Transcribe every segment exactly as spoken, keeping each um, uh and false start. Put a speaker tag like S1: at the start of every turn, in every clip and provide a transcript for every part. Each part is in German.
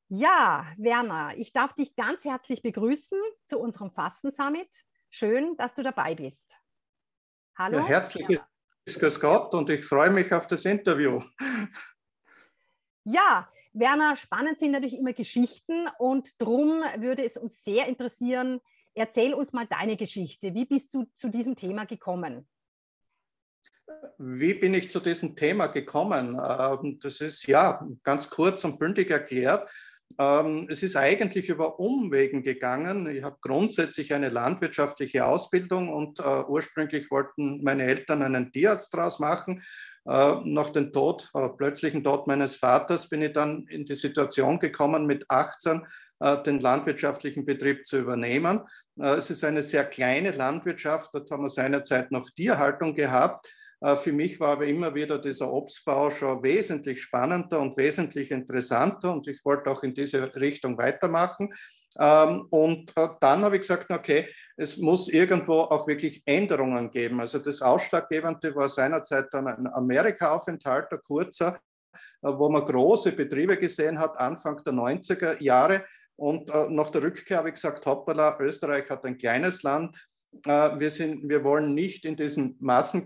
S1: Ja, Werner, ich darf dich ganz herzlich begrüßen zu unserem Fasten-Summit. Schön, dass du dabei bist.
S2: Ja,
S1: Hallo,
S2: herzliches
S1: Werner.
S2: Grüß Gott und ich freue mich auf das Interview.
S1: Ja, Werner, spannend sind natürlich immer Geschichten und darum würde es uns sehr interessieren, erzähl uns mal deine Geschichte. Wie bist du zu diesem Thema gekommen?
S2: Wie bin ich zu diesem Thema gekommen? Ähm, Das ist ja ganz kurz und bündig erklärt. Ähm, Es ist eigentlich über Umwegen gegangen. Ich habe grundsätzlich eine landwirtschaftliche Ausbildung und äh, ursprünglich wollten meine Eltern einen Tierarzt draus machen. Äh, Nach dem Tod, äh, plötzlichen Tod meines Vaters bin ich dann in die Situation gekommen, mit achtzehn äh, den landwirtschaftlichen Betrieb zu übernehmen. Äh, Es ist eine sehr kleine Landwirtschaft. Dort haben wir seinerzeit noch Tierhaltung gehabt. Für mich war aber immer wieder dieser Obstbau schon wesentlich spannender und wesentlich interessanter und ich wollte auch in diese Richtung weitermachen. Und dann habe ich gesagt, okay, es muss irgendwo auch wirklich Änderungen geben. Also das Ausschlaggebende war seinerzeit dann ein Amerika-Aufenthalt, ein kurzer, wo man große Betriebe gesehen hat, Anfang der neunziger Jahre. Und nach der Rückkehr habe ich gesagt, hoppala, Österreich hat ein kleines Land, wir, sind, wir wollen nicht in diesen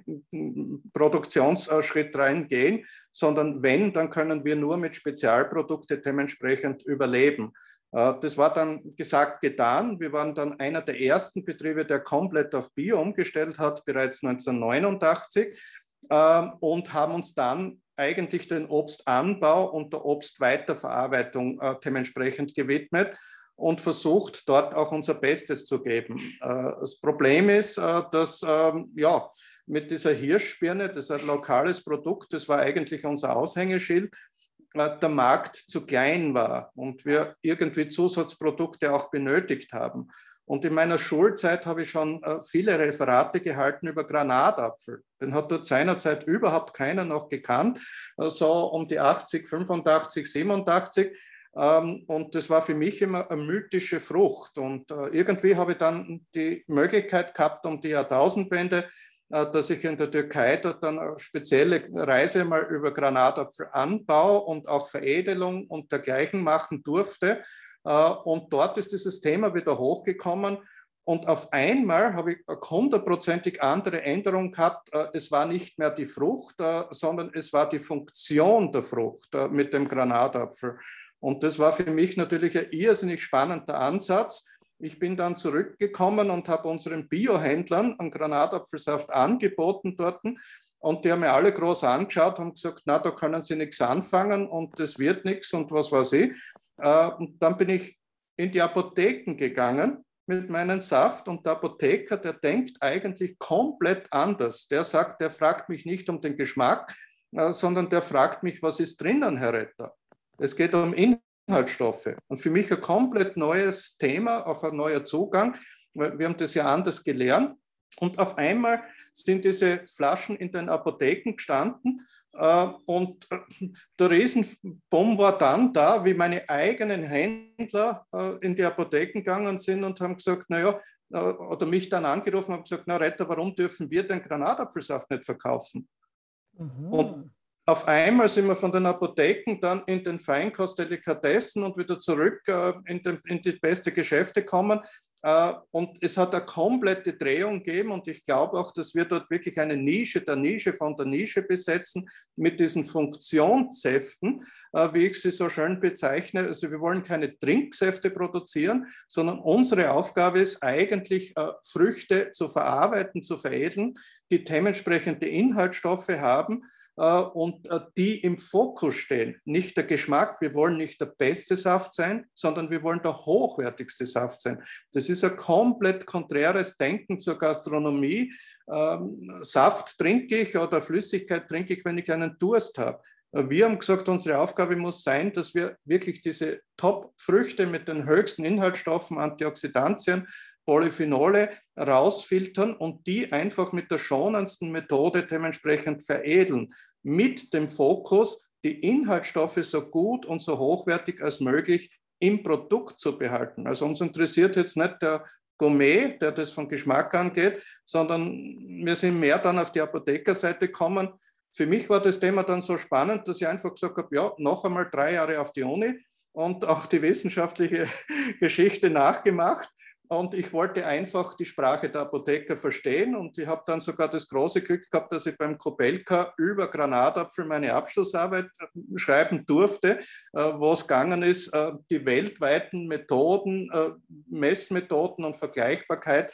S2: Massenproduktionsschritt reingehen, sondern wenn, dann können wir nur mit Spezialprodukten dementsprechend überleben. Das war dann gesagt, getan. Wir waren dann einer der ersten Betriebe, der komplett auf Bio umgestellt hat, bereits neunzehnhundertneunundachtzig, und haben uns dann eigentlich den Obstanbau und der Obstweiterverarbeitung dementsprechend gewidmet und versucht, dort auch unser Bestes zu geben. Das Problem ist, dass ja, mit dieser Hirschbirne, das ist ein lokales Produkt, das war eigentlich unser Aushängeschild, der Markt zu klein war und wir irgendwie Zusatzprodukte auch benötigt haben. Und in meiner Schulzeit habe ich schon viele Referate gehalten über Granatapfel. Den hat dort seinerzeit überhaupt keiner noch gekannt, so um die achtzig, fünfundachtzig, siebenundachtzig. Und das war für mich immer eine mythische Frucht. Und irgendwie habe ich dann die Möglichkeit gehabt, um die Jahrtausendwende, dass ich in der Türkei dort dann eine spezielle Reise mal über Granatapfelanbau und auch Veredelung und dergleichen machen durfte. Und dort ist dieses Thema wieder hochgekommen. Und auf einmal habe ich eine hundertprozentig andere Änderung gehabt. Es war nicht mehr die Frucht, sondern es war die Funktion der Frucht mit dem Granatapfel. Und das war für mich natürlich ein irrsinnig spannender Ansatz. Ich bin dann zurückgekommen und habe unseren Biohändlern einen Granatapfelsaft angeboten dort. Und die haben mir alle groß angeschaut und gesagt, na, da können sie nichts anfangen und das wird nichts und was weiß ich. Und dann bin ich in die Apotheken gegangen mit meinem Saft und der Apotheker, der denkt eigentlich komplett anders. Der sagt, der fragt mich nicht um den Geschmack, sondern der fragt mich, was ist drinnen, Herr Retter? Es geht um Inhaltsstoffe. Und für mich ein komplett neues Thema, auch ein neuer Zugang. Wir haben das ja anders gelernt. Und auf einmal sind diese Flaschen in den Apotheken gestanden. Und der Riesenbumm war dann da, wie meine eigenen Händler in die Apotheken gegangen sind und haben gesagt, naja, oder mich dann angerufen und haben gesagt, na Retter, warum dürfen wir den Granatapfelsaft nicht verkaufen?
S1: Mhm.
S2: Und auf einmal sind wir von den Apotheken dann in den Feinkost-Delikatessen und wieder zurück äh, in, den, in die beste Geschäfte kommen. Äh, und es hat eine komplette Drehung gegeben und ich glaube auch, dass wir dort wirklich eine Nische der Nische von der Nische besetzen mit diesen Funktionssäften, äh, wie ich sie so schön bezeichne. Also wir wollen keine Trinksäfte produzieren, sondern unsere Aufgabe ist eigentlich, äh, Früchte zu verarbeiten, zu veredeln, die dementsprechende Inhaltsstoffe haben, und die im Fokus stehen. Nicht der Geschmack, wir wollen nicht der beste Saft sein, sondern wir wollen der hochwertigste Saft sein. Das ist ein komplett konträres Denken zur Gastronomie. Ähm, Saft trinke ich oder Flüssigkeit trinke ich, wenn ich einen Durst habe. Wir haben gesagt, unsere Aufgabe muss sein, dass wir wirklich diese Top-Früchte mit den höchsten Inhaltsstoffen, Antioxidantien, Polyphenole rausfiltern und die einfach mit der schonendsten Methode dementsprechend veredeln. Mit dem Fokus, die Inhaltsstoffe so gut und so hochwertig als möglich im Produkt zu behalten. Also uns interessiert jetzt nicht der Gourmet, der das von Geschmack angeht, sondern wir sind mehr dann auf die Apothekerseite gekommen. Für mich war das Thema dann so spannend, dass ich einfach gesagt habe, ja, noch einmal drei Jahre auf die Uni, und auch die wissenschaftliche Geschichte nachgemacht. Und ich wollte einfach die Sprache der Apotheker verstehen. Und ich habe dann sogar das große Glück gehabt, dass ich beim Kobelka über Granatapfel meine Abschlussarbeit schreiben durfte, wo es gegangen ist, die weltweiten Methoden, Messmethoden und Vergleichbarkeit,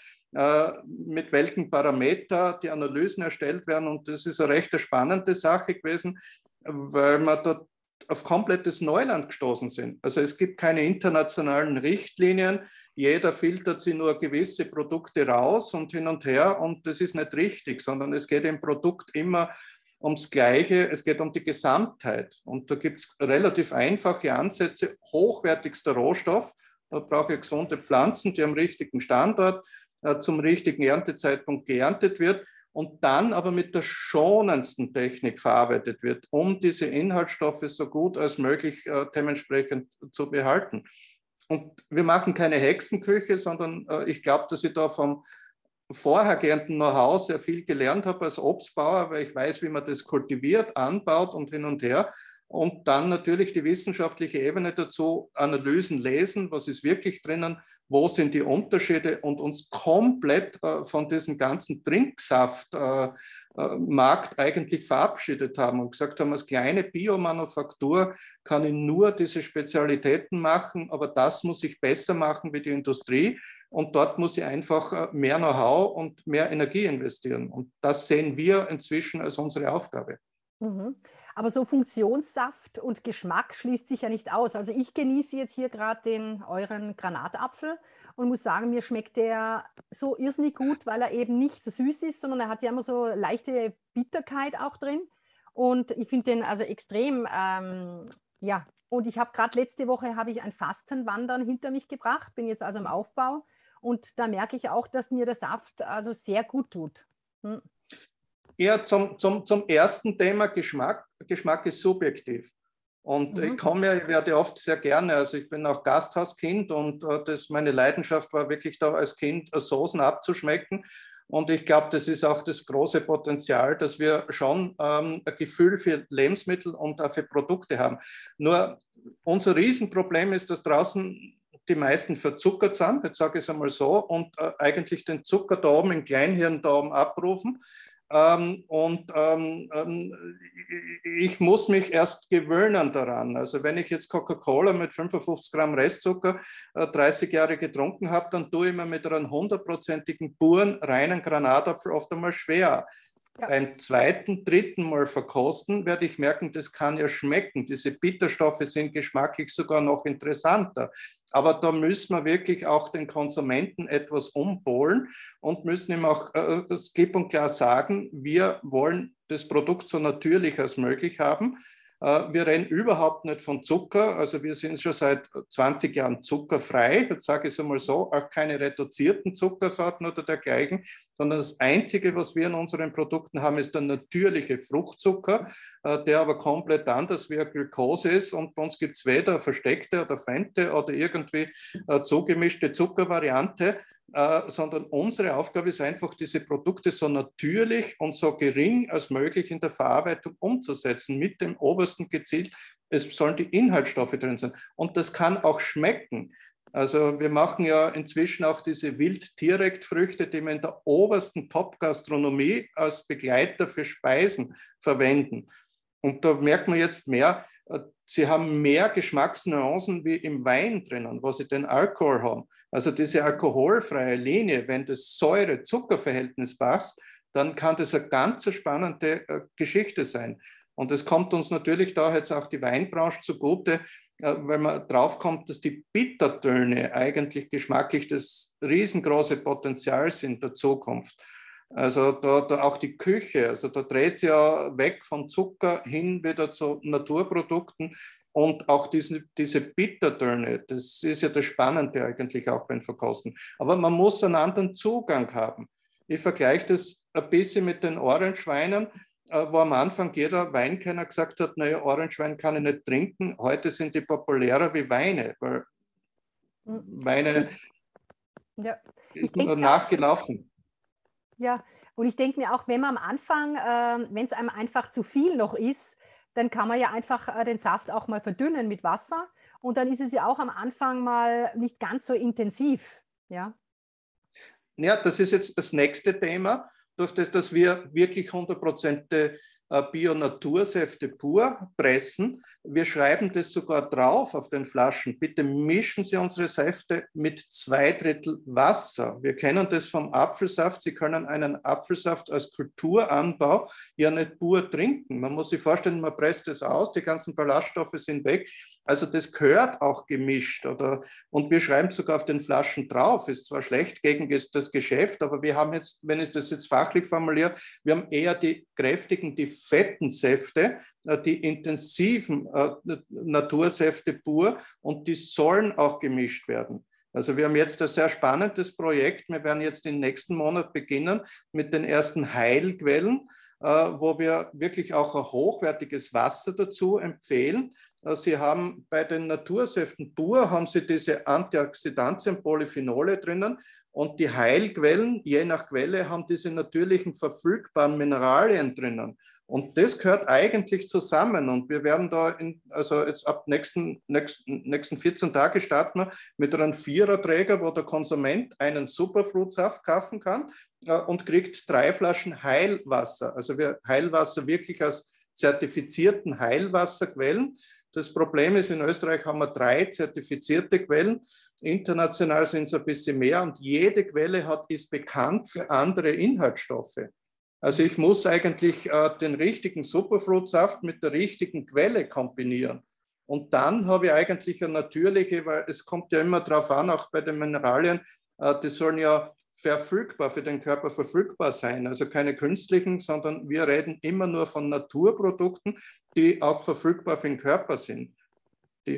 S2: mit welchen Parameter die Analysen erstellt werden. Und das ist eine recht spannende Sache gewesen, weil man dort auf komplettes Neuland gestoßen sind. Also es gibt keine internationalen Richtlinien. Jeder filtert sich nur gewisse Produkte raus und hin und her, und das ist nicht richtig, sondern es geht im Produkt immer ums Gleiche. Es geht um die Gesamtheit, und da gibt es relativ einfache Ansätze. Hochwertigster Rohstoff, da brauche ich gesunde Pflanzen, die am richtigen Standort äh, zum richtigen Erntezeitpunkt geerntet wird und dann aber mit der schonendsten Technik verarbeitet wird, um diese Inhaltsstoffe so gut als möglich äh, dementsprechend zu behalten. Und wir machen keine Hexenküche, sondern äh, ich glaube, dass ich da vom vorhergehenden Know-how sehr viel gelernt habe als Obstbauer, weil ich weiß, wie man das kultiviert, anbaut und hin und her. Und dann natürlich die wissenschaftliche Ebene dazu, Analysen lesen, was ist wirklich drinnen, wo sind die Unterschiede, und uns komplett äh, von diesem ganzen Trinksaftmarkt äh, äh, eigentlich verabschiedet haben und gesagt haben, als kleine Biomanufaktur kann ich nur diese Spezialitäten machen, aber das muss ich besser machen wie die Industrie, und dort muss ich einfach mehr Know-how und mehr Energie investieren. Und das sehen wir inzwischen als unsere Aufgabe.
S1: Mhm. Aber so Funktionssaft und Geschmack schließt sich ja nicht aus. Also ich genieße jetzt hier gerade den euren Granatapfel und muss sagen, mir schmeckt der so irrsinnig gut, weil er eben nicht so süß ist, sondern er hat ja immer so leichte Bitterkeit auch drin. Und ich finde den also extrem, ähm, ja. Und ich habe gerade letzte Woche habe ich ein Fastenwandern hinter mich gebracht, bin jetzt also im Aufbau, und da merke ich auch, dass mir der Saft also sehr gut tut. Hm.
S2: Ja, zum, zum, zum ersten Thema Geschmack. Geschmack ist subjektiv. Und mhm. ich komme ja, ich werde oft sehr gerne, also ich bin auch Gasthauskind, und äh, das, meine Leidenschaft war wirklich da als Kind, äh, Soßen abzuschmecken. Und ich glaube, das ist auch das große Potenzial, dass wir schon ähm, ein Gefühl für Lebensmittel und auch für Produkte haben. Nur unser Riesenproblem ist, dass draußen die meisten verzuckert sind, jetzt sage ich es einmal so, und äh, eigentlich den Zucker da oben im Kleinhirn da oben abrufen. Ähm, und ähm, ich muss mich erst gewöhnen daran. Also wenn ich jetzt Coca-Cola mit fünfundfünfzig Gramm Restzucker äh, dreißig Jahre getrunken habe, dann tue ich mir mit einem hundertprozentigen puren, reinen Granatapfel oft einmal schwer. Ja. Beim zweiten, dritten Mal verkosten werde ich merken, das kann ja schmecken. Diese Bitterstoffe sind geschmacklich sogar noch interessanter. Aber da müssen wir wirklich auch den Konsumenten etwas umpolen und müssen ihm auch äh, das klipp und klar sagen, wir wollen das Produkt so natürlich als möglich haben. Äh, wir reden überhaupt nicht von Zucker, also wir sind schon seit zwanzig Jahren zuckerfrei, jetzt sage ich es einmal so, auch keine reduzierten Zuckersorten oder dergleichen, sondern das Einzige, was wir in unseren Produkten haben, ist der natürliche Fruchtzucker, äh, der aber komplett anders wie Glucose ist, und bei uns gibt es weder versteckte oder fremde oder irgendwie äh, zugemischte Zuckervariante, äh, sondern unsere Aufgabe ist einfach, diese Produkte so natürlich und so gering als möglich in der Verarbeitung umzusetzen, mit dem obersten Geziel, es sollen die Inhaltsstoffe drin sein, und das kann auch schmecken. Also wir machen ja inzwischen auch diese Wild-Direktfrüchte, die wir in der obersten Top-Gastronomie als Begleiter für Speisen verwenden. Und da merkt man jetzt mehr, sie haben mehr Geschmacksnuancen wie im Wein drinnen, wo sie den Alkohol haben. Also diese alkoholfreie Linie, wenn das Säure-Zucker-Verhältnis passt, dann kann das eine ganz spannende äh, Geschichte sein. Und es kommt uns natürlich da jetzt auch die Weinbranche zugute, weil man drauf kommt, dass die Bittertöne eigentlich geschmacklich das riesengroße Potenzial sind der Zukunft. Also da, da auch die Küche, also da dreht sie ja weg von Zucker hin wieder zu Naturprodukten, und auch diese, diese Bittertöne, das ist ja das Spannende eigentlich auch beim Verkosten. Aber man muss einen anderen Zugang haben. Ich vergleiche das ein bisschen mit den Orangeweinen, wo am Anfang jeder Weinkenner gesagt hat, naja, Orangewein kann ich nicht trinken. Heute sind die populärer wie Weine, weil Weine
S1: ja.
S2: ist nur nachgelaufen.
S1: Ja, und ich denke mir auch, wenn man am Anfang, äh, wenn es einem einfach zu viel noch ist, dann kann man ja einfach äh, den Saft auch mal verdünnen mit Wasser und dann ist es ja auch am Anfang mal nicht ganz so intensiv. Ja,
S2: ja, das ist jetzt das nächste Thema, durch das, dass wir wirklich hundert Prozent Bio-Natursäfte pur pressen. Wir schreiben das sogar drauf auf den Flaschen. Bitte mischen Sie unsere Säfte mit zwei Drittel Wasser. Wir kennen das vom Apfelsaft. Sie können einen Apfelsaft als Kulturanbau ja nicht pur trinken. Man muss sich vorstellen, man presst es aus, die ganzen Ballaststoffe sind weg. Also das gehört auch gemischt. Oder, und wir schreiben sogar auf den Flaschen drauf. Ist zwar schlecht gegen das Geschäft, aber wir haben jetzt, wenn ich das jetzt fachlich formuliere, wir haben eher die kräftigen, die fetten Säfte, die intensiven äh, Natursäfte pur, und die sollen auch gemischt werden. Also wir haben jetzt ein sehr spannendes Projekt. Wir werden jetzt im nächsten Monat beginnen mit den ersten Heilquellen, äh, wo wir wirklich auch ein hochwertiges Wasser dazu empfehlen. Äh, Sie haben bei den Natursäften pur, haben Sie diese Antioxidantien, Polyphenole drinnen, und die Heilquellen, je nach Quelle, haben diese natürlichen verfügbaren Mineralien drinnen. Und das gehört eigentlich zusammen. Und wir werden da, in, also jetzt ab nächsten, nächsten, nächsten vierzehn Tage starten wir mit einem Viererträger, wo der Konsument einen Superfruitsaft kaufen kann äh, und kriegt drei Flaschen Heilwasser. Also wir Heilwasser wirklich als zertifizierten Heilwasserquellen. Das Problem ist, in Österreich haben wir drei zertifizierte Quellen. International sind es ein bisschen mehr, und jede Quelle hat, ist bekannt für andere Inhaltsstoffe. Also ich muss eigentlich äh, den richtigen Superfruitsaft mit der richtigen Quelle kombinieren. Und dann habe ich eigentlich eine natürliche, weil es kommt ja immer darauf an, auch bei den Mineralien, äh, die sollen ja verfügbar, für den Körper verfügbar sein. Also keine künstlichen, sondern wir reden immer nur von Naturprodukten, die auch verfügbar für den Körper sind. Die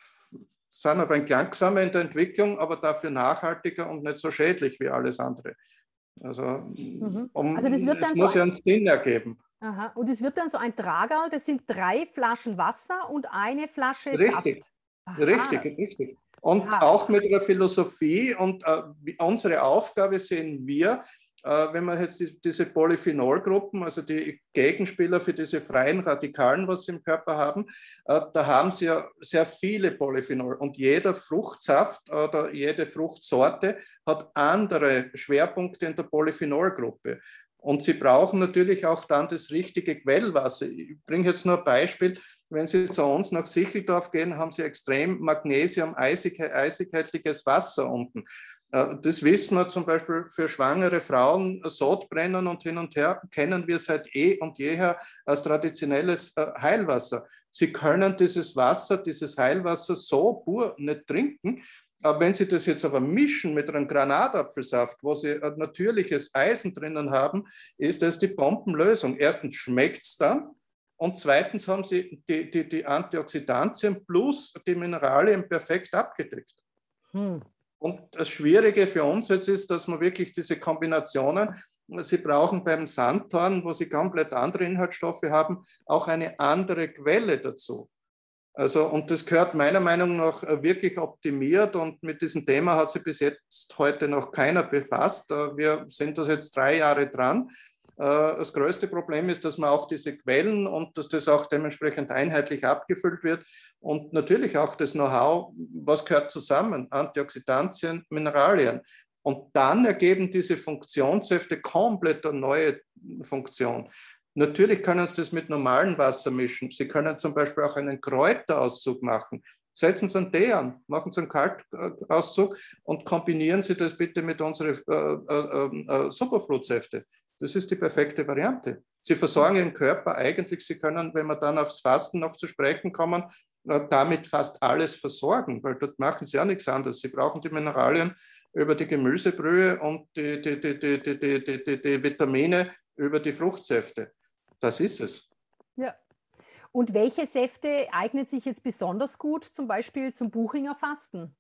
S2: sind aber ein langsamer in der Entwicklung, aber dafür nachhaltiger und nicht so schädlich wie alles andere. Also,
S1: mhm.
S2: um,
S1: Also das wird dann
S2: es
S1: so
S2: muss ja
S1: ein,
S2: einen Sinn ergeben.
S1: aha. Und es wird dann so ein Tragerl, das sind drei Flaschen Wasser und eine Flasche
S2: Richtig,
S1: Saft. Aha.
S2: richtig, richtig. Und
S1: Ja.
S2: auch mit der Philosophie, und äh, unsere Aufgabe sehen wir, äh, wenn man jetzt die, diese Polyphenolgruppen, also die Gegenspieler für diese freien Radikalen, was sie im Körper haben, äh, da haben sie ja sehr viele Polyphenol, und jeder Fruchtsaft oder jede Fruchtsorte hat andere Schwerpunkte in der Polyphenolgruppe. Und sie brauchen natürlich auch dann das richtige Quellwasser. Ich bringe jetzt nur ein Beispiel. Wenn Sie zu uns nach Sicheldorf gehen, haben Sie extrem Magnesium, eisighaltiges Wasser unten. Das wissen wir zum Beispiel für schwangere Frauen, Sodbrennen und hin und her, kennen wir seit eh und jeher als traditionelles Heilwasser. Sie können dieses Wasser, dieses Heilwasser so pur nicht trinken. Aber wenn Sie das jetzt aber mischen mit einem Granatapfelsaft, wo Sie ein natürliches Eisen drinnen haben, ist das die Bombenlösung. Erstens schmeckt es dann, und zweitens haben Sie die, die, die Antioxidantien plus die Mineralien perfekt abgedeckt. Hm. Und das Schwierige für uns jetzt ist, dass man wirklich diese Kombinationen, Sie brauchen beim Sanddorn, wo Sie komplett andere Inhaltsstoffe haben, auch eine andere Quelle dazu. Also, und das gehört meiner Meinung nach wirklich optimiert, und mit diesem Thema hat sich bis jetzt heute noch keiner befasst. Wir sind das jetzt drei Jahre dran. Das größte Problem ist, dass man auch diese Quellen und dass das auch dementsprechend einheitlich abgefüllt wird, und natürlich auch das Know-how, was gehört zusammen, Antioxidantien, Mineralien. Und dann ergeben diese Funktionssäfte komplett eine neue Funktion. Natürlich können Sie das mit normalem Wasser mischen. Sie können zum Beispiel auch einen Kräuterauszug machen. Setzen Sie einen Tee an, machen Sie einen Kaltauszug und kombinieren Sie das bitte mit unseren äh, äh, äh, Superfruitsäfte. Das ist die perfekte Variante. Sie versorgen Ihren Körper eigentlich, Sie können, wenn wir dann aufs Fasten noch zu sprechen kommen, äh, damit fast alles versorgen, weil dort machen Sie ja nichts anderes. Sie brauchen die Mineralien über die Gemüsebrühe und die, die, die, die, die, die, die, die Vitamine über die Fruchtsäfte. Das ist es.
S1: Ja. Und welche Säfte eignen sich jetzt besonders gut, zum Beispiel zum Buchinger Fasten?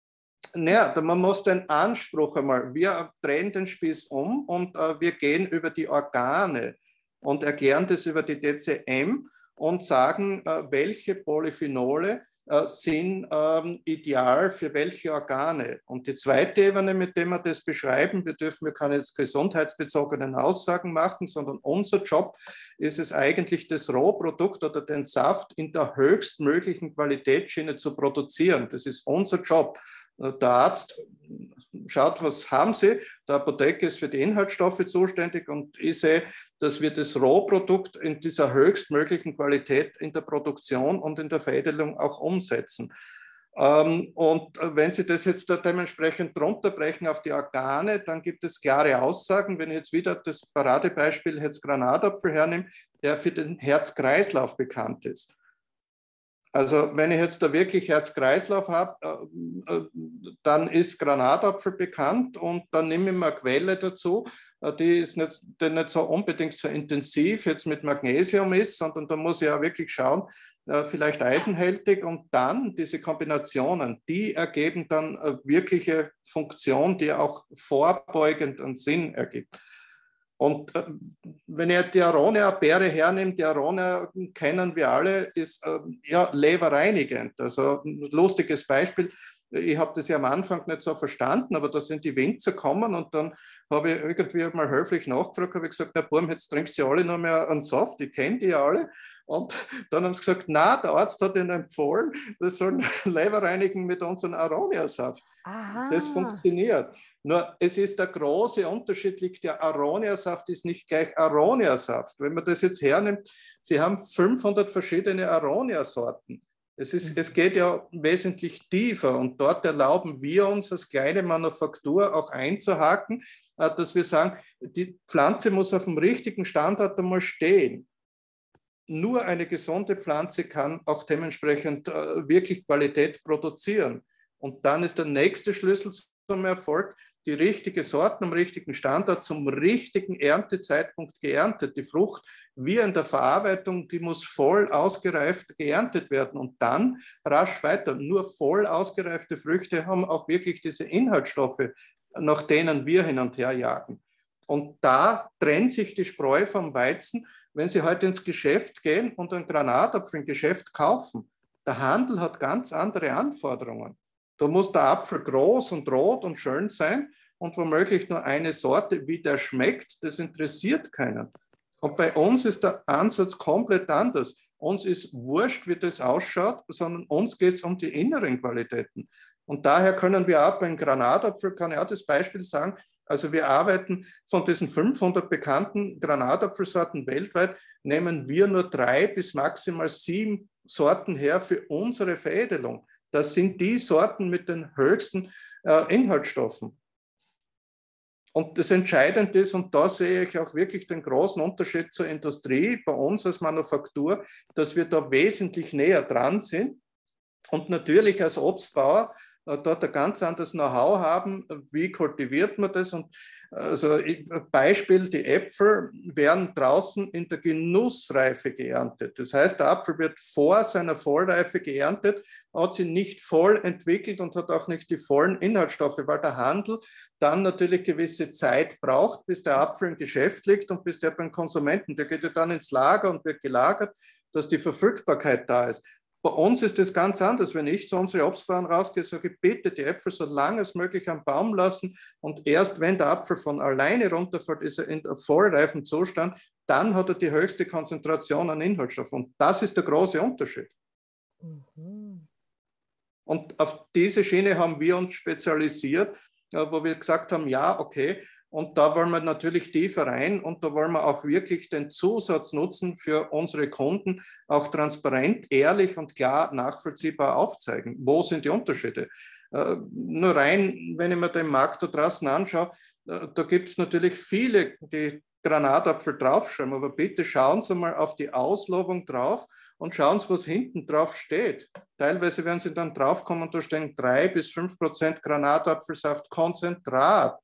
S2: Naja, man muss den Anspruch einmal, wir drehen den Spieß um, und äh, wir gehen über die Organe und erklären das über die D C M und sagen, äh, welche Polyphenole äh, sind ähm, ideal für welche Organe. Und die zweite Ebene, mit der wir das beschreiben, wir dürfen wir keine jetzt gesundheitsbezogenen Aussagen machen, sondern unser Job ist es eigentlich, das Rohprodukt oder den Saft in der höchstmöglichen Qualitätsschiene zu produzieren. Das ist unser Job. Der Arzt schaut, was haben Sie, der Apotheker ist für die Inhaltsstoffe zuständig und ich sehe, dass wir das Rohprodukt in dieser höchstmöglichen Qualität in der Produktion und in der Veredelung auch umsetzen. Und wenn Sie das jetzt da dementsprechend runterbrechen auf die Organe, dann gibt es klare Aussagen. Wenn ich jetzt wieder das Paradebeispiel jetzt Granatapfel hernehme, der für den Herz-Kreislauf bekannt ist. Also wenn ich jetzt da wirklich Herz-Kreislauf habe, äh, dann ist Granatapfel bekannt und dann nehme ich mir eine Quelle dazu, die ist nicht, die nicht so unbedingt so intensiv jetzt mit Magnesium ist, sondern da muss ich ja wirklich schauen, äh, vielleicht eisenhältig und dann diese Kombinationen, die ergeben dann eine wirkliche Funktion, die auch vorbeugend einen Sinn ergibt. Und äh, wenn ihr die Aronia-Beere hernimmt, die Aronia kennen wir alle, ist äh, ja leberreinigend. Also ein lustiges Beispiel, ich habe das ja am Anfang nicht so verstanden, aber da sind die Winzer gekommen und dann habe ich irgendwie mal höflich nachgefragt, habe ich gesagt, na Burm, jetzt trinkt ihr alle nur mehr einen Saft, ich kenne die ja alle. Und dann haben sie gesagt, na, der Arzt hat ihnen empfohlen, das sollen Leber reinigen mit unserem Aronia-Saft. Das funktioniert. Nur es ist der große Unterschied, liegt der Aronia-Saft ist nicht gleich Aronia-Saft. Wenn man das jetzt hernimmt, Sie haben fünfhundert verschiedene Aronia-Sorten. Es, ist, es geht ja wesentlich tiefer und dort erlauben wir uns als kleine Manufaktur auch einzuhaken, dass wir sagen, die Pflanze muss auf dem richtigen Standort einmal stehen. Nur eine gesunde Pflanze kann auch dementsprechend wirklich Qualität produzieren. Und dann ist der nächste Schlüssel zum Erfolg, die richtige Sorten am richtigen Standort zum richtigen Erntezeitpunkt geerntet. Die Frucht, wie in der Verarbeitung, die muss voll ausgereift geerntet werden und dann rasch weiter. Nur voll ausgereifte Früchte haben auch wirklich diese Inhaltsstoffe, nach denen wir hin und her jagen. Und da trennt sich die Spreu vom Weizen. Wenn Sie heute ins Geschäft gehen und einen Granatapfel im Geschäft kaufen, der Handel hat ganz andere Anforderungen. Da muss der Apfel groß und rot und schön sein und womöglich nur eine Sorte. Wie der schmeckt, das interessiert keinen. Und bei uns ist der Ansatz komplett anders. Uns ist wurscht, wie das ausschaut, sondern uns geht es um die inneren Qualitäten. Und daher können wir auch beim Granatapfel, kann ich auch das Beispiel sagen, also wir arbeiten von diesen fünfhundert bekannten Granatapfelsorten weltweit, nehmen wir nur drei bis maximal sieben Sorten her für unsere Veredelung. Das sind die Sorten mit den höchsten äh, Inhaltsstoffen. Und das Entscheidende ist, und da sehe ich auch wirklich den großen Unterschied zur Industrie, bei uns als Manufaktur, dass wir da wesentlich näher dran sind und natürlich als Obstbauer äh, dort ein ganz anderes Know-how haben, wie kultiviert man das. Und also Beispiel, die Äpfel werden draußen in der Genussreife geerntet. Das heißt, der Apfel wird vor seiner Vollreife geerntet, hat sich nicht voll entwickelt und hat auch nicht die vollen Inhaltsstoffe, weil der Handel dann natürlich gewisse Zeit braucht, bis der Apfel im Geschäft liegt und bis der beim Konsumenten, der geht ja dann ins Lager und wird gelagert, dass die Verfügbarkeit da ist. Bei uns ist das ganz anders. Wenn ich zu unseren Obstbauern rausgehe, sage ich, bitte die Äpfel so lange als möglich am Baum lassen und erst wenn der Apfel von alleine runterfällt, ist er in einem vollreifen Zustand, dann hat er die höchste Konzentration an Inhaltsstoff. Und das ist der große Unterschied. Mhm. Und auf diese Schiene haben wir uns spezialisiert, wo wir gesagt haben, ja, okay, und da wollen wir natürlich tiefer rein und da wollen wir auch wirklich den Zusatz nutzen für unsere Kunden, auch transparent, ehrlich und klar nachvollziehbar aufzeigen. Wo sind die Unterschiede? Äh, nur rein, wenn ich mir den Markt da draußen anschaue, äh, da gibt es natürlich viele, die Granatapfel draufschreiben, aber bitte schauen Sie mal auf die Auslobung drauf und schauen Sie, was hinten drauf steht. Teilweise werden Sie dann draufkommen, da stehen drei bis fünf Prozent Granatapfelsaft Konzentrat.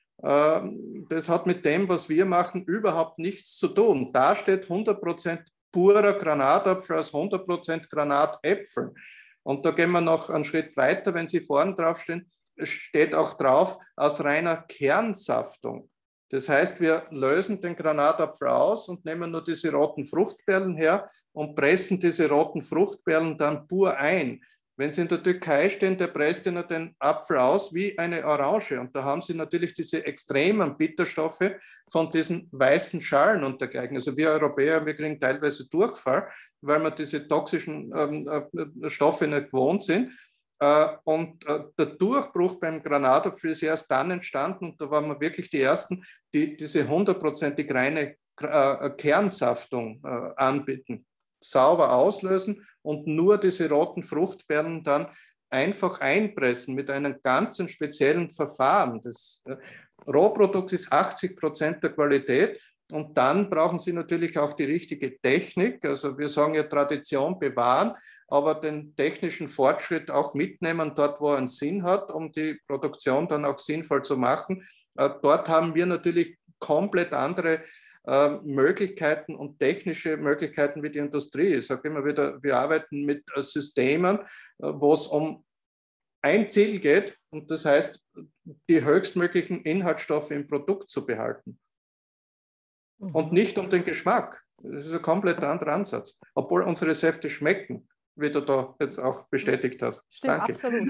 S2: Das hat mit dem, was wir machen, überhaupt nichts zu tun. Da steht hundert Prozent purer Granatapfel aus hundert Prozent Granatäpfeln. Und da gehen wir noch einen Schritt weiter, wenn Sie vorne draufstehen, steht auch drauf, aus reiner Kernsaftung. Das heißt, wir lösen den Granatapfel aus und nehmen nur diese roten Fruchtperlen her und pressen diese roten Fruchtperlen dann pur ein. Wenn Sie in der Türkei stehen, der presst Ihnen den Apfel aus wie eine Orange. Und da haben Sie natürlich diese extremen Bitterstoffe von diesen weißen Schalen und dergleichen. Also wir Europäer, wir kriegen teilweise Durchfall, weil wir diese toxischen ähm, äh, Stoffe nicht gewohnt sind. Äh, und äh, der Durchbruch beim Granatapfel ist erst dann entstanden, und da waren wir wirklich die Ersten, die diese hundertprozentig reine äh, Kernsaftung äh, anbieten. Sauber auslösen und nur diese roten Fruchtbeeren dann einfach einpressen mit einem ganz speziellen Verfahren. Das äh, Rohprodukt ist achtzig Prozent der Qualität, und dann brauchen Sie natürlich auch die richtige Technik. Also wir sagen ja Tradition bewahren, aber den technischen Fortschritt auch mitnehmen dort, wo er einen Sinn hat, um die Produktion dann auch sinnvoll zu machen. Äh, dort haben wir natürlich komplett andere Möglichkeiten und technische Möglichkeiten wie die Industrie. Ich sage immer wieder, wir arbeiten mit Systemen, wo es um ein Ziel geht, und das heißt, die höchstmöglichen Inhaltsstoffe im Produkt zu behalten. Mhm. Und nicht um den Geschmack. Das ist ein komplett anderer Ansatz. Obwohl unsere Säfte schmecken, wie du da jetzt auch bestätigt hast.
S1: Stimmt,
S2: Danke.
S1: Absolut.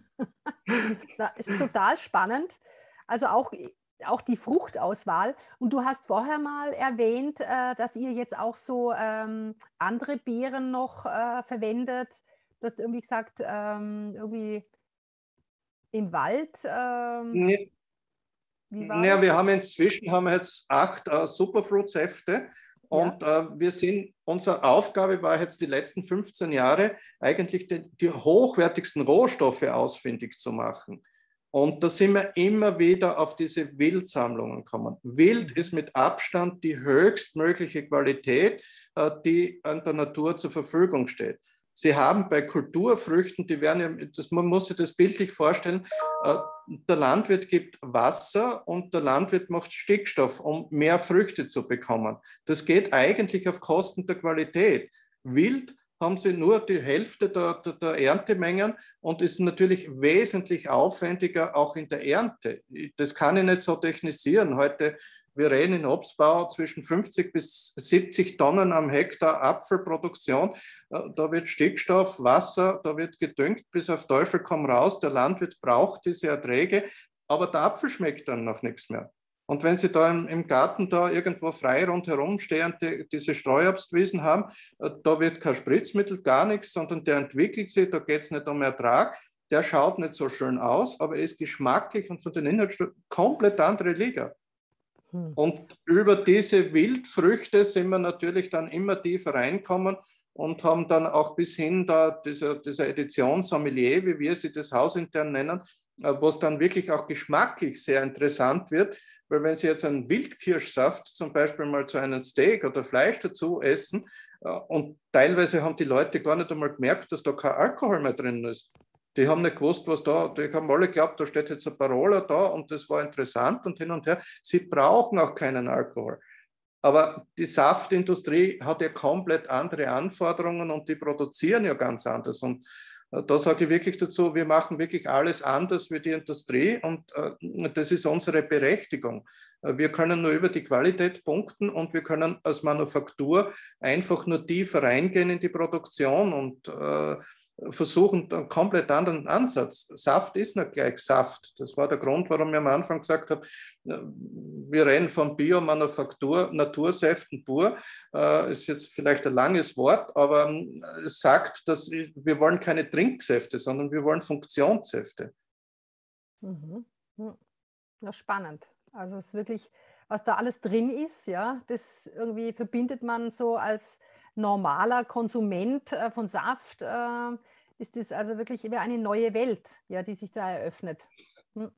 S1: Das ist total spannend. Also auch Auch die Fruchtauswahl. Und du hast vorher mal erwähnt, äh, dass ihr jetzt auch so ähm, andere Beeren noch äh, verwendet. Du hast irgendwie gesagt, ähm, irgendwie im Wald. Ähm,
S2: nee.
S1: Wie war
S2: naja,
S1: das?
S2: wir haben inzwischen haben wir jetzt acht äh, Superfruit-Säfte. Und ja. äh, wir sind, unsere Aufgabe war jetzt die letzten fünfzehn Jahre eigentlich die, die hochwertigsten Rohstoffe ausfindig zu machen. Und da sind wir immer wieder auf diese Wildsammlungen gekommen. Wild ist mit Abstand die höchstmögliche Qualität, die an der Natur zur Verfügung steht. Sie haben bei Kulturfrüchten, die werden ja, das, man muss sich das bildlich vorstellen, der Landwirt gibt Wasser und der Landwirt macht Stickstoff, um mehr Früchte zu bekommen. Das geht eigentlich auf Kosten der Qualität. Wild haben sie nur die Hälfte der, der, der Erntemengen und ist natürlich wesentlich aufwendiger auch in der Ernte. Das kann ich nicht so technisieren. Heute, wir reden in Obstbau zwischen fünfzig bis siebzig Tonnen am Hektar Apfelproduktion. Da wird Stickstoff, Wasser, da wird gedüngt, bis auf Teufel komm raus. Der Landwirt braucht diese Erträge, aber der Apfel schmeckt dann noch nichts mehr. Und wenn Sie da im, im Garten da irgendwo frei rundherum stehende diese Streuobstwiesen haben, da wird kein Spritzmittel, gar nichts, sondern der entwickelt sich, da geht es nicht um Ertrag, der schaut nicht so schön aus, aber er ist geschmacklich und von den Inhaltsstoffen komplett andere Liga. Hm. Und über diese Wildfrüchte sind wir natürlich dann immer tiefer reinkommen und haben dann auch bis hin da dieser, dieser Edition Sommelier, wie wir sie das hausintern nennen, wo es dann wirklich auch geschmacklich sehr interessant wird, weil wenn Sie jetzt einen Wildkirschsaft zum Beispiel mal zu einem Steak oder Fleisch dazu essen, und teilweise haben die Leute gar nicht einmal gemerkt, dass da kein Alkohol mehr drin ist. Die haben nicht gewusst, was da, die haben alle geglaubt, da steht jetzt ein Parola da und das war interessant und hin und her. Sie brauchen auch keinen Alkohol. Aber die Saftindustrie hat ja komplett andere Anforderungen und die produzieren ja ganz anders. Und da sage ich wirklich dazu, wir machen wirklich alles anders wie die Industrie und äh, das ist unsere Berechtigung. Wir können nur über die Qualität punkten und wir können als Manufaktur einfach nur tiefer reingehen in die Produktion und äh, versuchen einen komplett anderen Ansatz. Saft ist nicht gleich Saft. Das war der Grund, warum ich am Anfang gesagt habe, wir reden von Biomanufaktur, Natursäften pur. Äh, ist jetzt vielleicht ein langes Wort, aber es sagt, dass wir wollen keine Trinksäfte, sondern wir wollen Funktionssäfte.
S1: Mhm. Ja, spannend. Also es ist wirklich, was da alles drin ist, ja, das irgendwie verbindet man so als normaler Konsument äh, von Saft, äh, ist das also wirklich über eine neue Welt, ja, die sich da eröffnet. Hm.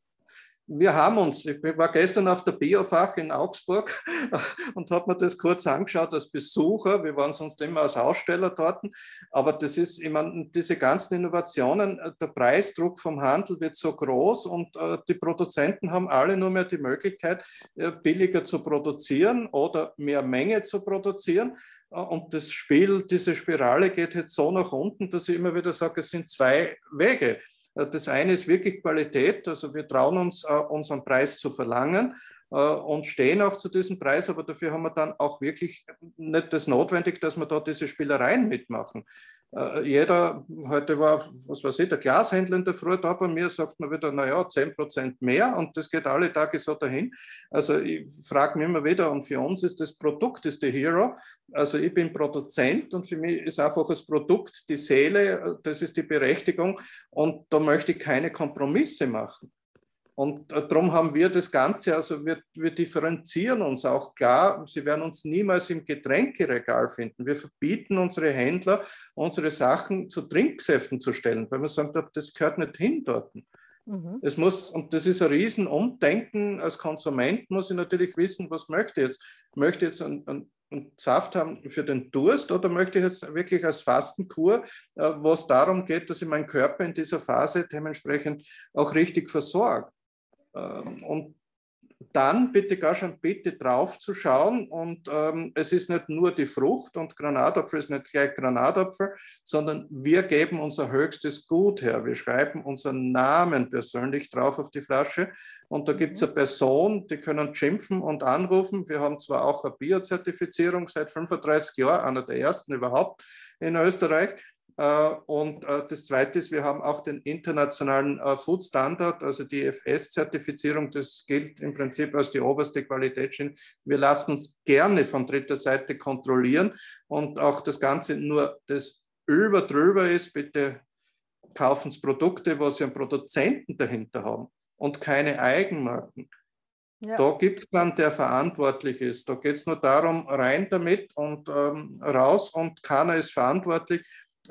S2: Wir haben uns, ich war gestern auf der Biofach in Augsburg und habe mir das kurz angeschaut als Besucher. Wir waren sonst immer als Aussteller dort. Aber das ist, ich meine, diese ganzen Innovationen, der Preisdruck vom Handel wird so groß und äh, die Produzenten haben alle nur mehr die Möglichkeit, äh, billiger zu produzieren oder mehr Menge zu produzieren. Und das Spiel, diese Spirale geht jetzt so nach unten, dass ich immer wieder sage, es sind zwei Wege. Das eine ist wirklich Qualität, also wir trauen uns, unseren Preis zu verlangen und stehen auch zu diesem Preis, aber dafür haben wir dann auch wirklich nicht das notwendig, dass wir da diese Spielereien mitmachen. äh, jeder, heute war, was weiß ich, der Glashändler in der Früh da bei mir, sagt mir wieder, naja, zehn Prozent mehr und das geht alle Tage so dahin. Also ich frage mich immer wieder, und für uns ist das Produkt ist der Hero. Also ich bin Produzent und für mich ist einfach das Produkt die Seele, das ist die Berechtigung und da möchte ich keine Kompromisse machen. Und darum haben wir das Ganze, also wir, wir differenzieren uns auch klar. Sie werden uns niemals im Getränkeregal finden. Wir verbieten unsere Händler, unsere Sachen zu Trinksäften zu stellen, weil wir sagen, das gehört nicht hin dort. Mhm. Es muss, und das ist ein Riesenumdenken. Als Konsument muss ich natürlich wissen, was möchte ich jetzt? Möchte ich jetzt einen, einen, einen Saft haben für den Durst oder möchte ich jetzt wirklich als Fastenkur, wo es darum geht, dass ich meinen Körper in dieser Phase dementsprechend auch richtig versorge? Und dann bitte gar schon bitte drauf zu schauen und ähm, es ist nicht nur die Frucht und Granatapfel ist nicht gleich Granatapfel, sondern wir geben unser höchstes Gut her. Wir schreiben unseren Namen persönlich drauf auf die Flasche und da gibt es eine Person, die können schimpfen und anrufen. Wir haben zwar auch eine Biozertifizierung seit fünfunddreißig Jahren, einer der ersten überhaupt in Österreich. Und das Zweite ist, wir haben auch den internationalen Food Standard, also die F S-Zertifizierung, das gilt im Prinzip als die oberste Qualitätsschiene. Wir lassen uns gerne von dritter Seite kontrollieren und auch das Ganze nur das über drüber ist, bitte kaufen Sie Produkte, wo Sie einen Produzenten dahinter haben und keine Eigenmarken. Ja. Da gibt es dann, der verantwortlich ist. Da geht es nur darum, rein damit und ähm, raus und keiner ist verantwortlich.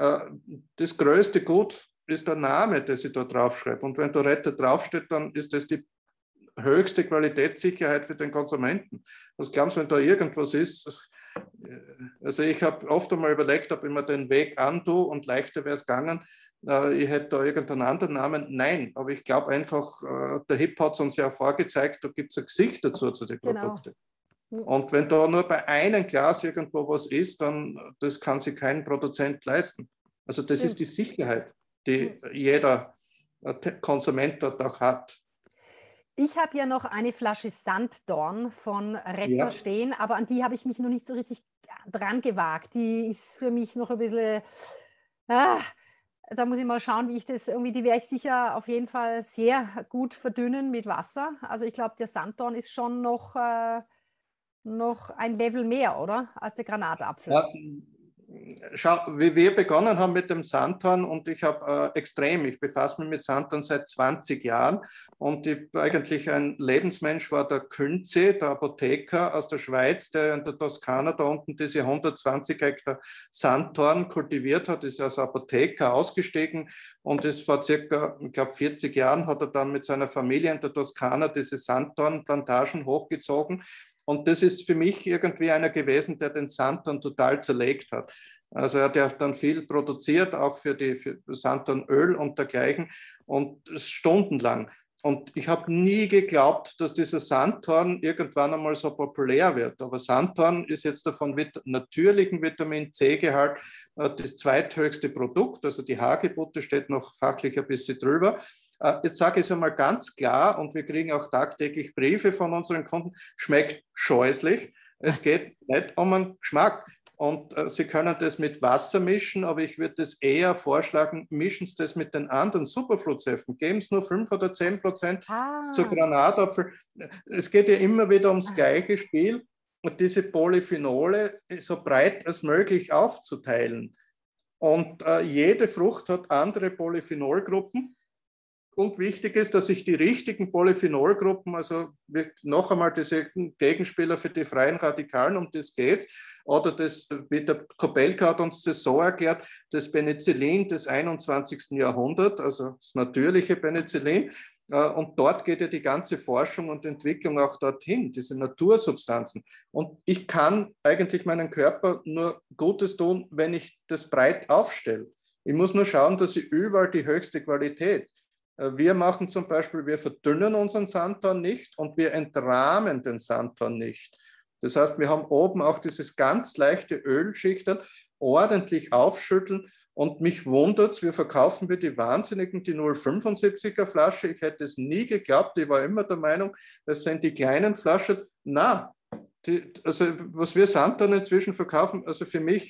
S2: Das größte Gut ist der Name, den ich da draufschreibe. Und wenn da Retter draufsteht, dann ist das die höchste Qualitätssicherheit für den Konsumenten. Was glaubst du, wenn da irgendwas ist? Also ich habe oft einmal überlegt, ob ich mir den Weg antue und leichter wäre es gegangen. Ich hätte da irgendeinen anderen Namen. Nein, aber ich glaube einfach, der Hip hat es uns ja vorgezeigt, da gibt es ein Gesicht dazu zu den Produkten. Genau. Und wenn da nur bei einem Glas irgendwo was ist, dann das kann sich kein Produzent leisten. Also das Stimmt. ist die Sicherheit, die jeder Konsument dort auch hat.
S1: Ich habe ja noch eine Flasche Sanddorn von Retter ja. stehen, aber an die habe ich mich noch nicht so richtig dran gewagt. Die ist für mich noch ein bisschen, ah, da muss ich mal schauen, wie ich das irgendwie, die werde ich sicher auf jeden Fall sehr gut verdünnen mit Wasser. Also ich glaube, der Sanddorn ist schon noch... Äh, noch ein Level mehr, oder? Als der Granatapfel.
S2: Ja, schau, wie wir begonnen haben mit dem Sanddorn und ich habe äh, extrem, ich befasse mich mit Sanddorn seit zwanzig Jahren und ich, eigentlich ein Lebensmensch war der Künze, der Apotheker aus der Schweiz, der in der Toskana da unten diese hundertzwanzig Hektar Sanddorn kultiviert hat, ist als Apotheker ausgestiegen und ist vor circa, ich glaube, vierzig Jahren hat er dann mit seiner Familie in der Toskana diese Sanddornplantagen hochgezogen. Und das ist für mich irgendwie einer gewesen, der den Sanddorn total zerlegt hat. Also er hat ja dann viel produziert, auch für die für Sanddornöl und dergleichen und stundenlang. Und ich habe nie geglaubt, dass dieser Sanddorn irgendwann einmal so populär wird. Aber Sanddorn ist jetzt davon vit- natürlichen Vitamin C-Gehalt äh, das zweithöchste Produkt. Also die Hagebutte steht noch fachlich ein bisschen drüber. Jetzt sage ich es einmal ganz klar und wir kriegen auch tagtäglich Briefe von unseren Kunden, schmeckt scheußlich. Es geht nicht um den Geschmack. Und äh, Sie können das mit Wasser mischen, aber ich würde das eher vorschlagen, mischen Sie das mit den anderen Superfruitsäften. Geben Sie nur fünf oder zehn Prozent ah. zu Granatapfel. Es geht ja immer wieder ums gleiche Spiel und diese Polyphenole so breit als möglich aufzuteilen. Und äh, jede Frucht hat andere Polyphenolgruppen. Und wichtig ist, dass ich die richtigen Polyphenolgruppen, also noch einmal diese Gegenspieler für die freien Radikalen, um das geht, oder das, wie der Kobelka hat uns das so erklärt, das Penicillin des einundzwanzigsten Jahrhunderts, also das natürliche Penicillin, und dort geht ja die ganze Forschung und Entwicklung auch dorthin, diese Natursubstanzen. Und ich kann eigentlich meinem Körper nur Gutes tun, wenn ich das breit aufstelle. Ich muss nur schauen, dass ich überall die höchste Qualität. Wir machen zum Beispiel, wir verdünnen unseren Sanddorn nicht und wir entrahmen den Sanddorn nicht. Das heißt, wir haben oben auch dieses ganz leichte Ölschichten, ordentlich aufschütteln und mich wundert es, wir verkaufen wir die Wahnsinnigen, die null Komma fünfundsiebziger Flasche. Ich hätte es nie geglaubt, ich war immer der Meinung, das sind die kleinen Flaschen. Na, die, also was wir Sanddorn inzwischen verkaufen, also für mich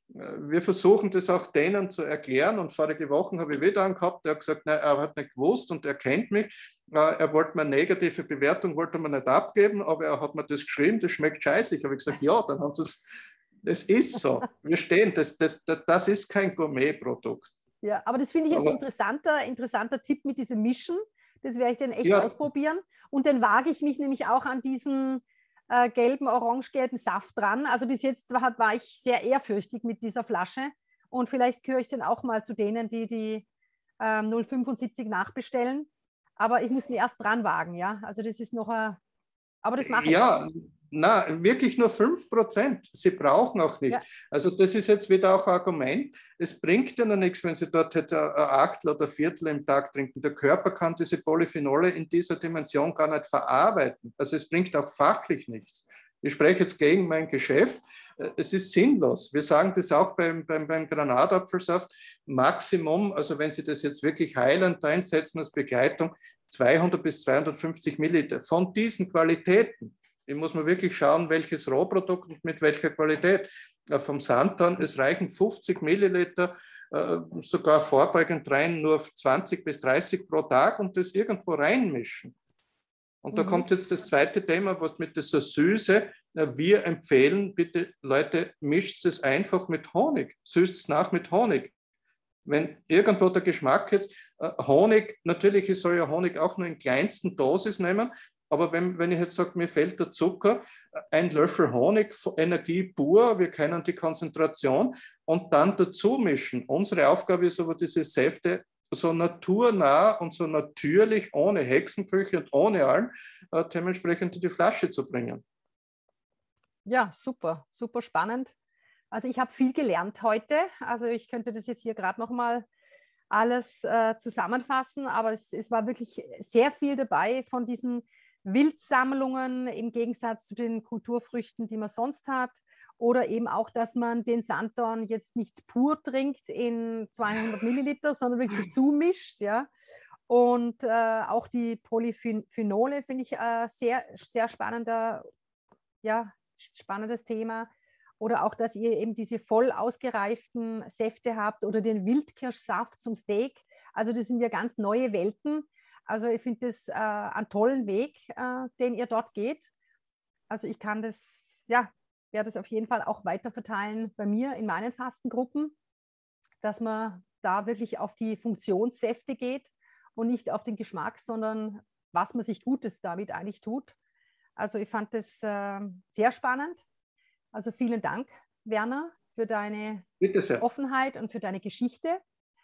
S2: wir versuchen das auch denen zu erklären. Und vorige Woche habe ich wieder einen gehabt, der hat gesagt, nein, er hat nicht gewusst und er kennt mich. Er wollte mir eine negative Bewertung, wollte mir nicht abgeben, aber er hat mir das geschrieben, das schmeckt scheißlich. Habe ich gesagt, ja, dann haben das, das ist so. Wir stehen, das, das, das, das ist kein Gourmet-Produkt.
S1: Ja, aber das finde ich jetzt
S2: aber,
S1: interessanter, interessanter Tipp mit diesem Mischen. Das werde ich dann echt
S2: ja,
S1: ausprobieren. Und dann wage ich mich nämlich auch an diesen äh, gelben, orange-gelben Saft dran. Also bis jetzt war, war ich sehr ehrfürchtig mit dieser Flasche. Und vielleicht gehöre ich dann auch mal zu denen, die die ähm, null fünfundsiebzig nachbestellen. Aber ich muss mir erst dran wagen, ja. Also das ist noch ein... Aber das mache ich.
S2: Ja, na, wirklich nur fünf Prozent. Sie brauchen auch nicht.
S1: Ja.
S2: Also das ist jetzt wieder auch ein Argument. Es bringt ja noch nichts, wenn Sie dort ein Achtel oder Viertel im Tag trinken. Der Körper kann diese Polyphenole in dieser Dimension gar nicht verarbeiten. Also es bringt auch fachlich nichts. Ich spreche jetzt gegen mein Geschäft. Es ist sinnlos. Wir sagen das auch beim, beim, beim Granatapfelsaft. Maximum, also wenn Sie das jetzt wirklich heilend einsetzen als Begleitung, zweihundert bis zweihundertfünfzig Milliliter von diesen Qualitäten. Ich muss mal wirklich schauen, welches Rohprodukt und mit welcher Qualität. Vom Santon, es reichen fünfzig Milliliter, sogar vorbeugend rein, nur zwanzig bis dreißig pro Tag und das irgendwo reinmischen. Und da mhm. kommt jetzt das zweite Thema, was mit dieser Süße. Wir empfehlen, bitte Leute, mischt es einfach mit Honig, süßt es nach mit Honig. Wenn irgendwo der Geschmack jetzt, Honig, natürlich, ich soll ja Honig auch nur in kleinsten Dosis nehmen, aber wenn, wenn ich jetzt sage, mir fehlt der Zucker, ein Löffel Honig, Energie pur, wir kennen die Konzentration und dann dazu mischen. Unsere Aufgabe ist aber, diese Säfte so naturnah und so natürlich, ohne Hexenküche und ohne allem, äh, dementsprechend in die Flasche zu bringen.
S1: Ja, super, super spannend. Also ich habe viel gelernt heute. Also ich könnte das jetzt hier gerade noch mal alles äh, zusammenfassen, aber es, es war wirklich sehr viel dabei von diesen Wildsammlungen im Gegensatz zu den Kulturfrüchten, die man sonst hat. Oder eben auch, dass man den Sanddorn jetzt nicht pur trinkt in zweihundert Milliliter, sondern wirklich zumischt. Ja? Und äh, auch die Polyphenole finde ich äh, sehr, sehr spannender, ja, spannendes Thema. Oder auch, dass ihr eben diese voll ausgereiften Säfte habt oder den Wildkirschsaft zum Steak. Also das sind ja ganz neue Welten. Also ich finde das äh, einen tollen Weg, äh, den ihr dort geht. Also ich kann das, ja, werde das auf jeden Fall auch weiter verteilen bei mir in meinen Fastengruppen, dass man da wirklich auf die Funktionssäfte geht und nicht auf den Geschmack, sondern was man sich Gutes damit eigentlich tut. Also ich fand das äh, sehr spannend. Also vielen Dank, Werner, für deine Offenheit und für deine Geschichte.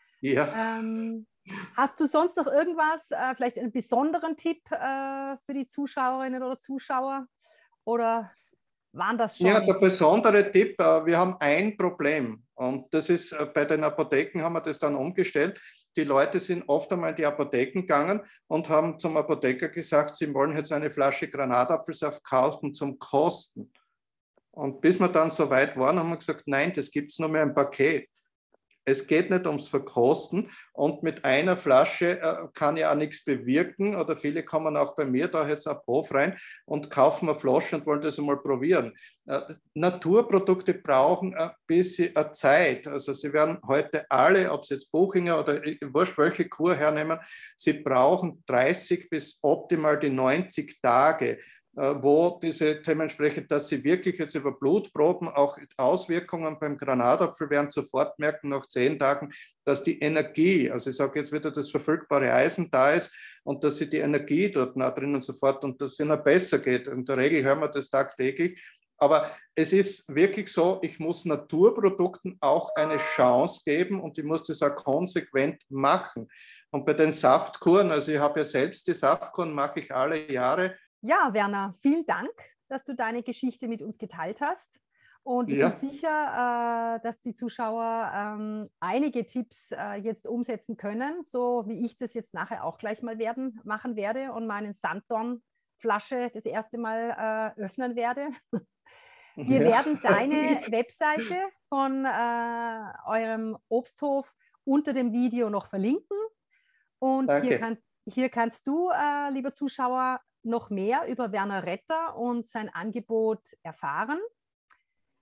S2: Ja.
S1: Ähm, hast du sonst noch irgendwas, äh, vielleicht einen besonderen Tipp äh, für die Zuschauerinnen oder Zuschauer? Oder waren das schon?
S2: Ja, der besondere Tipp, äh, wir haben ein Problem und das ist, äh, bei den Apotheken haben wir das dann umgestellt. Die Leute sind oft einmal in die Apotheken gegangen und haben zum Apotheker gesagt, sie wollen jetzt eine Flasche Granatapfelsaft kaufen zum Kosten. Und bis wir dann so weit waren, haben wir gesagt, nein, das gibt es nur mehr im Paket. Es geht nicht ums Verkosten und mit einer Flasche äh, kann ja auch nichts bewirken oder viele kommen auch bei mir da jetzt ab Hof rein und kaufen eine Flasche und wollen das einmal probieren. Äh, Naturprodukte brauchen ein bisschen eine Zeit. Also sie werden heute alle, ob sie jetzt Buchinger oder wurscht welche Kur hernehmen, sie brauchen dreißig bis optimal die neunzig Tage, wo diese dementsprechend, dass sie wirklich jetzt über Blutproben auch Auswirkungen beim Granatapfel werden sofort merken nach zehn Tagen, dass die Energie, also ich sage jetzt wieder, das verfügbare Eisen da ist und dass sie die Energie dort nah drinnen sofort und dass es ihnen besser geht. In der Regel hören wir das tagtäglich. Aber es ist wirklich so, ich muss Naturprodukten auch eine Chance geben und ich muss das auch konsequent machen. Und bei den Saftkuren, also ich habe ja selbst die Saftkuren, mache ich alle Jahre.
S1: Ja, Werner, vielen Dank, dass du deine Geschichte mit uns geteilt hast. Und ich ja. bin sicher, äh, dass die Zuschauer ähm, einige Tipps äh, jetzt umsetzen können, so wie ich das jetzt nachher auch gleich mal werden, machen werde und meine Sanddorn-Flasche das erste Mal äh, öffnen werde. Wir ja. werden deine Webseite von äh, eurem Obsthof unter dem Video noch verlinken. Und hier, kann, hier kannst du, äh, lieber Zuschauer, noch mehr über Werner Retter und sein Angebot erfahren.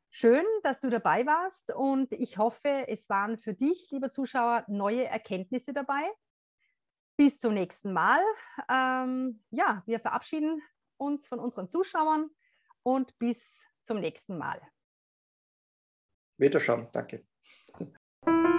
S1: Schön, dass du dabei warst und ich hoffe, es waren für dich, lieber Zuschauer, neue Erkenntnisse dabei. Bis zum nächsten Mal. Ähm, ja, wir verabschieden uns von unseren Zuschauern und bis zum nächsten Mal.
S2: Wiederschauen, danke.